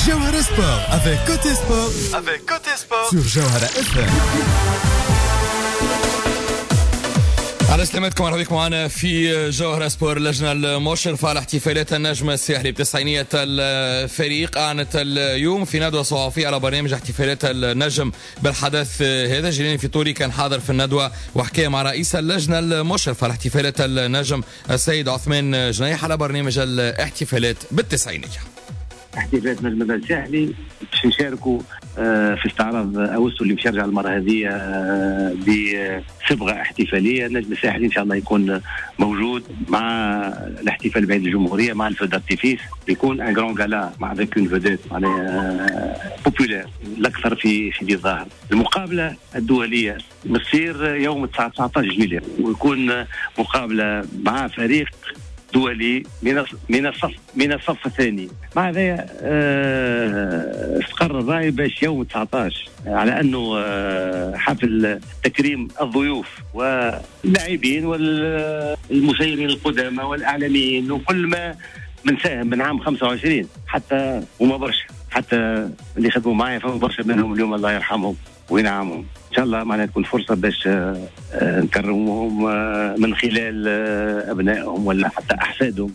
Jawhara Sport avec Côté Sport. Sur Jawhara FM. على سلامتكم، مرحبا بكم معنا في جوهرة سبور. اللجنة المشرفة على احتفالات النجم الساحلي بتسعينية الفريق أعلنت اليوم في ندوة صحفية على برنامج احتفالات النجم بالحدث هذا. جيلاني فيتوري كان حاضر في الندوة وحكى مع رئيس اللجنة المشرفة على احتفالات النجم السيد عثمان جنيح على برنامج الاحتفالات بالتسعينية. احتفالات نجم الساحلي باش نشاركوا في استعراض اوسو اللي باش يرجع المره هذه بصبغه احتفاليه. النجم الساحلي ان شاء الله يكون موجود مع الاحتفال بعيد الجمهوريه مع الفو دارتيفيس، بيكون ان جران غالا مع ذاك اون فيديت معناها بوبولير الاكثر في دي الظاهر. المقابله الدوليه بتصير يوم 19 جويلية ويكون مقابله مع فريق دولي من الصف الثاني. مع ذلك استقر الرأي باش يوم 19 على أنه حفل تكريم الضيوف واللاعبين والمسيرين القدامى والإعلاميين وكل ما من ساهم من عام 25 حتى وما برشا، حتى اللي خدموا معايا فما برشا منهم اليوم الله يرحمهم وينعمهم. إن شاء الله معناها تكون فرصة باش نكرموهم من خلال أبنائهم ولا حتى أحفادهم.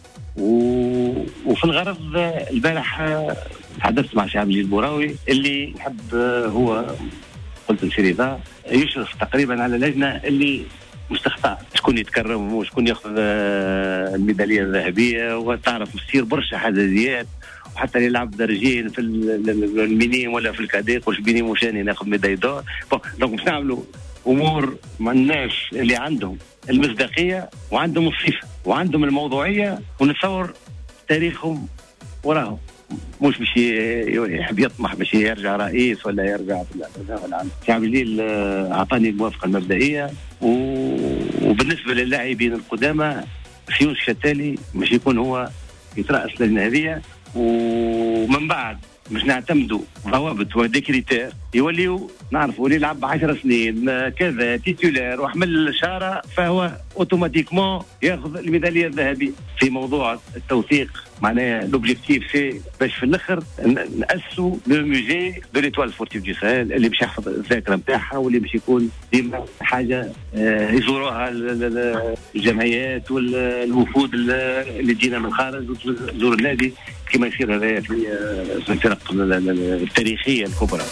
وفي الغرض البارح تحدثت مع شعب البوراوي اللي يحب هو قلت لسي رضا يشرف تقريبا على لجنة اللي مستخطأ شكون يتكرم وشكون ياخذ الميدالية الذهبية، وتعرف تصير برشا حزازيات وحتى اللي يلعب درجين في المينيم ولا في الكاديق وش بيني وشاني ناخذ ميدالية دور. دونك باش نعملوا امور مع الناس اللي عندهم المصداقيه وعندهم الصفه وعندهم الموضوعيه، ونتصور تاريخهم وراهم، مش باش يحب يطمح باش يرجع رئيس ولا يرجع ولا شعب الليل اعطاني الموافقه المبدئيه. وبالنسبه للاعبين القدامى خيوش شتالي باش يكون هو يترأس اللجنه هذه، ومن بعد مش نعتمدوا ضوابط وديكريتير يوليوا نعرفوا اللي يلعب 10 سنين كذا تيتولار وحمل الشارة فهو اوتوماتيكمون ياخذ الميداليه الذهبيه. في موضوع التوثيق معناها لوبجيكتيف سي باش في الاخر ناسسوا لو موزي دو ليتوال سبورتيف دو ساهل اللي باش يحفظ الذاكره نتاعها واللي باش يكون ديما حاجه يزوروها الجمعيات والوفود اللي تجينا من الخارج وتزور النادي كما يصير هذا في الفرق التاريخيه الكبرى.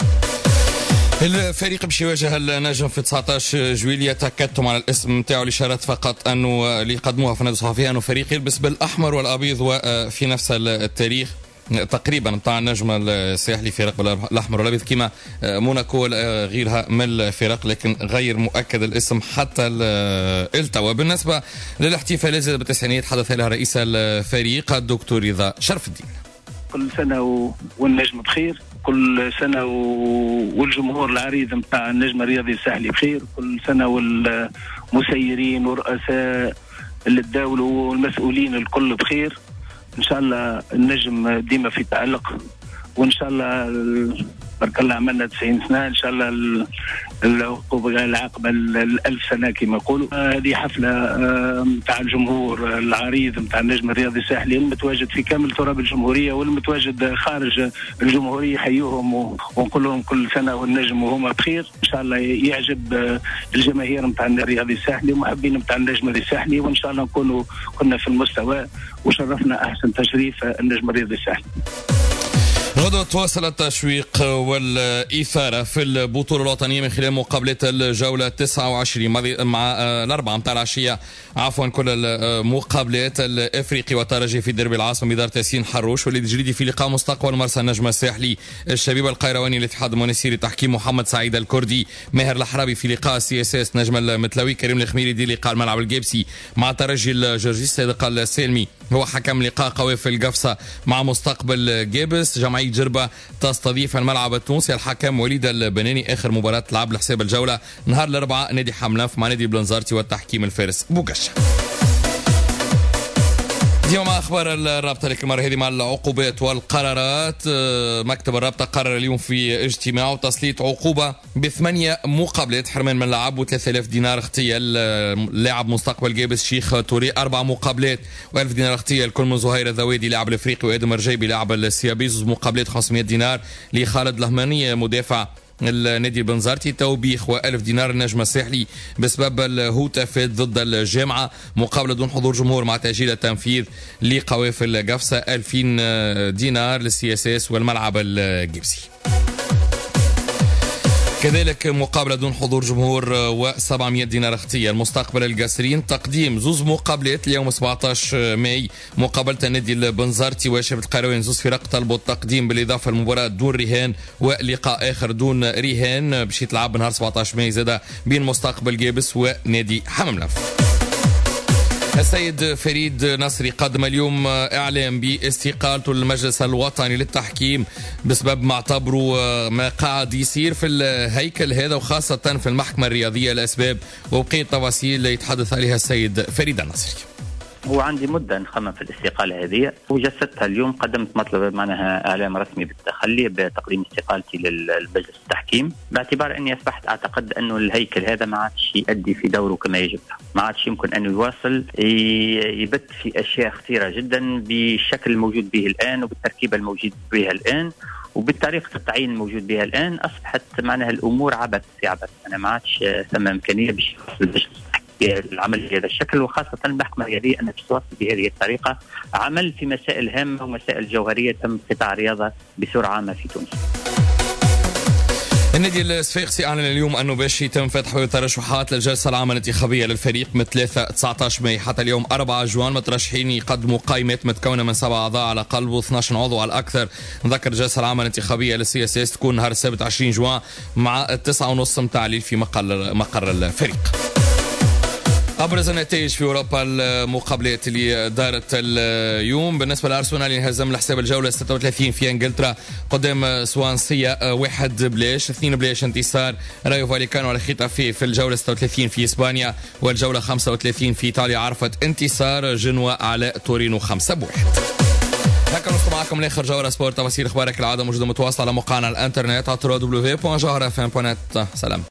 الفريق باش يواجه النجم في 19 جويلية. تأكدتم على الاسم نتاعو الإشارة فقط أنه اللي قدموها في النادي الصحفي أنه فريق يلبس بالأحمر والأبيض وفي نفس التاريخ تقريبا نتاع النجم الساحلي فرق الأحمر والأبيض كما موناكو غيرها من الفرق، لكن غير مؤكد الاسم حتى التوا. بالنسبة للاحتفالات بالتسعينيات حدث لها رئيس الفريق الدكتور رضا شرف الدين. كل سنة والنجم بخير، كل سنة والجمهور العريض متاع النجم الرياضي الساحلي بخير، كل سنة والمسيرين ورؤساء الدولة والمسؤولين الكل بخير. إن شاء الله النجم ديما في تألق، وإن شاء الله بارك الله عملنا 90 سنة إن شاء الله العقبة 1000 سنة كما يقولوا. هذه حفلة متاع الجمهور العريض متاع النجم الرياضي الساحلي المتواجد في كامل تراب الجمهورية والمتواجد خارج الجمهورية، حيوهم ونقول لهم كل سنة والنجم وهم بخير. إن شاء الله يعجب الجماهير متاع الرياضي الساحلي ومحبين متاع النجم الساحلي، وإن شاء الله كنا في المستوى وشرفنا أحسن تشريف النجم الرياضي الساحلي. غدوة تواصل التشويق والإثارة في البطولة الوطنية من خلال مقابلة الجولة 29 مع الأربعة متاع العشية كل المقابلات الإفريقي والترجي في دربي العاصمة بإدارة ياسين حروش، واللي الجديد في لقاء مستقبل مرسى النجم الساحلي الشبيب القيرواني الاتحاد المنسيري تحكيم محمد سعيد الكردي، ماهر الحرابي في لقاء سي اس اس نجم المتلوي، كريم الخميري دي لقاء الملعب الجيبسي مع ترجي الجورجي، السيد السالمي هو حكم لقاء قوي في القفصة مع مستقبل جيبس، جمعية جربة تستضيف الملعب التونسي الحكم وليد البناني. آخر مباراة تلعب لحساب الجولة نهار الأربعاء نادي حملف مع نادي بلنزارتي والتحكيم الفارس بوغاشا. ديما مع اخبار الرابطه لكن المره هذه مع العقوبات والقرارات. مكتب الرابطه قرر اليوم في اجتماعه تسليط عقوبه ب8 مقابلات حرمان من لعب و3000 دينار اغتيال لاعب مستقبل جابس شيخ توري، 4 مقابلات و1000 دينار اغتيال كل من زهير الذوادي لاعب الافريقي وادم الرجيبي لاعب السيابي، 2 مقابلات 500 دينار لخالد الهماني مدافع النادي البنزرتي، توبيخ و1000 دينار النجم الساحلي بسبب الهتافات ضد الجامعة، مقابلة دون حضور جمهور مع تأجيل التنفيذ لقوافل قفصة، 2000 دينار للسياساس والملعب الجبسي. كذلك مقابلة دون حضور جمهور و700 دينار اغتيال. مستقبل القاسرين تقديم 2 مقابلات اليوم 17 ماي، مقابلة النادي البنزرتي وشبة القروين، 2 فرق طلبوا التقديم بالإضافة للمباراة دون رهان ولقاء آخر دون رهان باش يتلعب نهار 17 ماي زادة بين مستقبل جابس ونادي حماملف. السيد فريد نصري قدم اليوم إعلام باستقالته للمجلس الوطني للتحكيم بسبب ما اعتبروا ما قاعد يصير في الهيكل هذا وخاصة في المحكمة الرياضية، الأسباب وبقية تفاصيل يتحدث عليها السيد فريد النصري. هو عندي مدة نخمم في الاستقالة هذه وجسدتها اليوم، قدمت مطلب معناها إعلام رسمي بالتخلي بتقديم استقالتي للمجلس التحكيم، باعتبار أني أصبحت أعتقد أنه الهيكل هذا ما عادش يؤدي في دوره كما يجب، ما عادش يمكن أن يواصل يبت في أشياء خطيرة جدا بالشكل الموجود به الآن وبالتركيبة الموجود بها الآن وبالطريقة التعيين الموجود بها الآن. أصبحت معناها الأمور عبث في عبث، أنا ما عادش ثم إمكانية باش العمل بهذا الشكل، وخاصة المحكمة الرياضية أن تواصل بهذه الطريقة عمل في مسائل هامة ومسائل جوهرية تم قطاع الرياضة بصورة عامة في تونس. النادي الصفاقسي أعلن اليوم أنه باش يتم فتح ترشحات للجلسة العامة الانتخابية للفريق من 19 ماي حتى اليوم 4 جوان. مترشحين يقدموا قائمات متكونة من 7 أعضاء على الأقل و12 عضو على الأكثر. نذكر الجلسة العامة الانتخابية للسياسات تكون نهار السبت 20 جوان مع 9:30 متاع في مقر الفريق. أبرز النتائج في أوروبا المقابلات اللي دارت اليوم. بالنسبة لأرسنال ينهزم لحساب الجولة 36 في إنجلترا قدام سوانسيا 1-0، 2 انتصار رايو فاليكانو على ختافي في الجولة 36 في إسبانيا، والجولة 35 في إيطاليا عرفت انتصار جنوا على تورينو 5-1. هكا نوصل معكم لاخر جوهرة سبورت. تفاصيل اخبارك العاده موجوده متواصله على موقعنا الانترنت www.jawharafm.net. سلام.